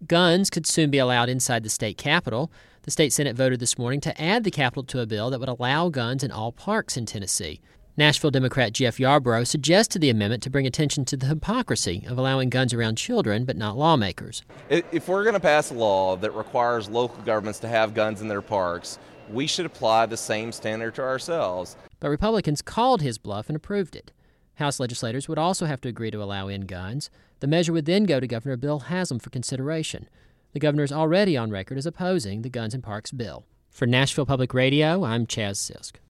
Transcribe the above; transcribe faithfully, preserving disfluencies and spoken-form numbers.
Guns could soon be allowed inside the state capitol. The state Senate voted this morning to add the capitol to a bill that would allow guns in all parks in Tennessee. Nashville Democrat Jeff Yarbrough suggested the amendment to bring attention to the hypocrisy of allowing guns around children but not lawmakers. If we're going to pass a law that requires local governments to have guns in their parks, we should apply the same standard to ourselves. But Republicans called his bluff and approved it. House legislators would also have to agree to allow in guns. The measure would then go to Governor Bill Haslam for consideration. The governor is already on record as opposing the Guns in Parks bill. For Nashville Public Radio, I'm Chaz Sisk.